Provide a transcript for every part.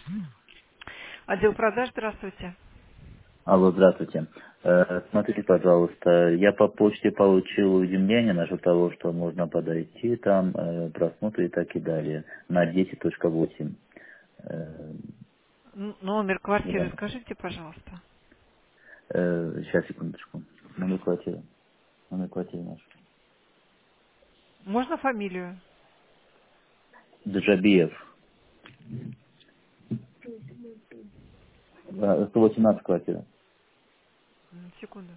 Отдел продаж, здравствуйте. Алло, здравствуйте. Смотрите, пожалуйста, я по почте получил уведомление насчет того, что можно подойти там, просмотр и так и далее, на 10.8. Номер квартиры Вот. скажите, пожалуйста. Сейчас, секундочку. Номер квартиры наш. Можно фамилию? Джабиев. 118 квартира. Секунду.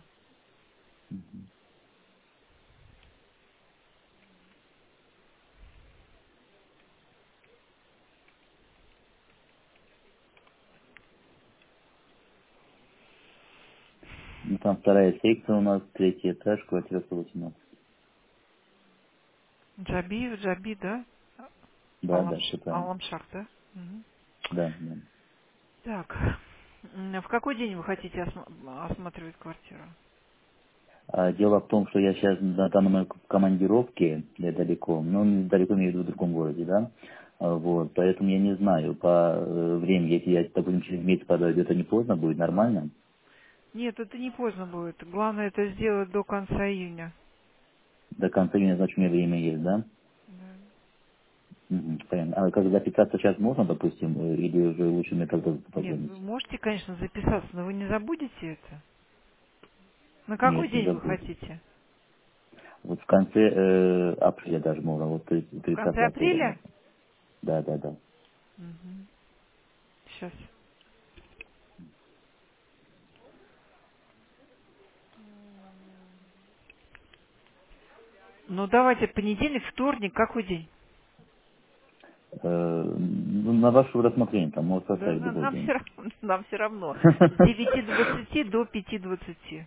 Ну, там вторая секция у нас, третий этаж, квартира 118. Джаби, да? Да, да, все правильно. Аламшах, да? Мгм. Да, да. Так. В какой день вы хотите осматривать квартиру? Дело в том, что я сейчас на данный момент в командировке, я далеко, ну, далеко имею в виду в другом городе, да, вот, поэтому я не знаю, по времени, если я, допустим, через месяц подойду, это не поздно будет, нормально? Нет, это не поздно будет. Главное это сделать до конца июня. До конца июня, значит, у меня время есть, да? Да. Мгм, понятно. А как записаться сейчас можно, допустим, или уже лучше мне тогда Нет, вы позвонить? можете, конечно, записаться, но вы не забудете это. На какой Нет, не день вы забуду. хотите? Вот в конце апреля даже можно, вот В 30 конце апреля апреля? можно. Да, да, да. Сейчас. Ну, давайте понедельник, вторник, какой день? Ну, на ваше рассмотрение, там, может Да, составить любой нам день. все равно, нам все равно. С 9:20 до 5:20.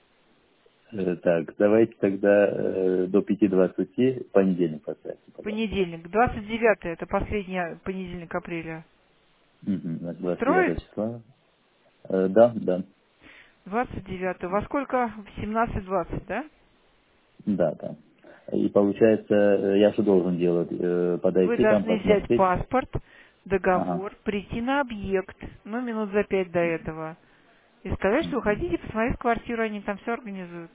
Так, давайте тогда до 5:20 понедельник поставьте, пожалуйста. Понедельник. 29 это последний понедельник апреля. Мгм, значит, 29 Устроит? числа. Да, да, 29. Во сколько? В 17:20, да? да, да. И получается, я что должен делать? Вы Подойти там, должны взять посмотреть? паспорт, Ага. договор, прийти на объект, ну, минут за 5 до этого, и сказать, что вы Мгм, хотите посмотреть квартиру, они там все организуют.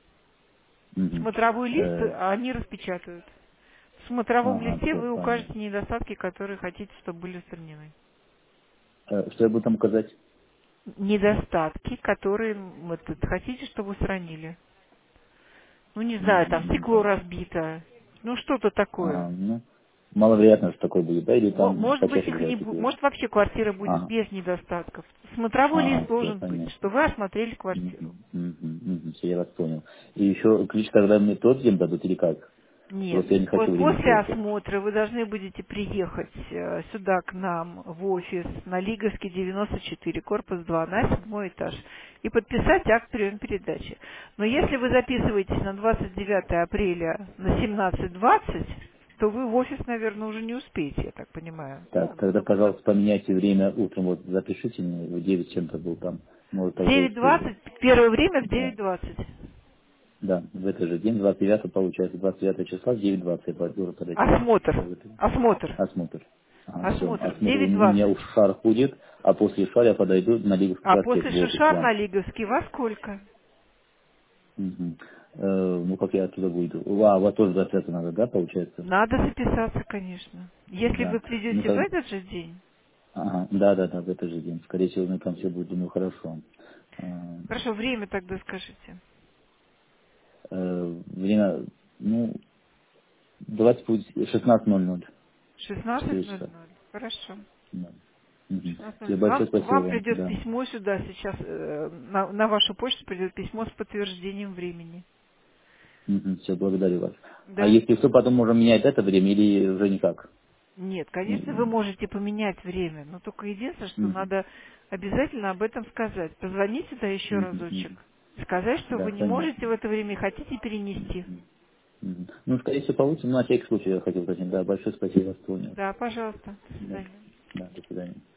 мгм. Смотровой лист они распечатают. В смотровом Ага, листе все, вы понятно. укажете недостатки, которые хотите, чтобы были устранены. Что я буду там указать? Недостатки, которые хотите, чтобы устранили. Ну, не знаю, там Мгм, стекло разбито, ну, что-то такое. ну, маловероятно, что такое будет, да, или там Может быть, почаще их не бывает будет, такие? может, вообще квартира будет Ага, без недостатков. Смотровой лист ага, все, должен быть, понятно. что вы осмотрели квартиру. Мгм, мгм, мгм, все, я вас понял. И еще ключ тогда мне тот день дадут или как? Нет. Просто я не хочу время После терять. осмотра вы должны будете приехать сюда к нам в офис на Лиговский 94, корпус 2, на 7 этаж и подписать акт прием-передачи. Но если вы записываетесь на 29 апреля на 17:20, то вы в офис, наверное, уже не успеете, я так понимаю. Так, Ну, тогда, только за пожалуйста, поменяйте время утром, вот запишите мне, в 9 чем-то был там, может, тогда успею. 9:20, первое время в Да, 9:20. да, в этот же день, 29 получается, 29 числа в 9:20 я должен подойти, да? Осмотр. В этот- Осмотр. Осмотр. Ага, все, Осмотр в осмотр. У меня 9:20. уж шар ходит, а после шара я подойду на Лиговский А проспект после в офис к Шишар вам. на Лиговский во сколько? Мгм. Ну, как я оттуда выйду? У вас тоже записаться надо, да, получается? Надо записаться, конечно. Если Да. вы Ну, придете в как... этот же день. Ага, да, да, да, в этот же день. Скорее всего, на там все будет, думаю, хорошо. Хорошо, время тогда скажите. Время, ну, давайте будет 16:00. 4 часа. 16:00. Хорошо. Да. Угу. Все, 16:00. большое спасибо Вам вам. придет Да. письмо сюда сейчас, на вашу почту придет письмо с подтверждением времени. Угу. Все, благодарю вас. А Да? если что, потом можем менять это время или уже никак? Нет, конечно, вы Мгм. можете поменять время, но только единственное, что Мгм. надо обязательно об этом сказать. Позвонить сюда еще Мгм. разочек. Мгм. Сказать, что Да, вы не можете понятно. в это время и хотите перенести. Мгм. Ну, скорее всего, получится, но на всякий случай я хотел уточнить. Да, большое спасибо, вас понял. Да, пожалуйста. До Да, свидания. да, до свидания.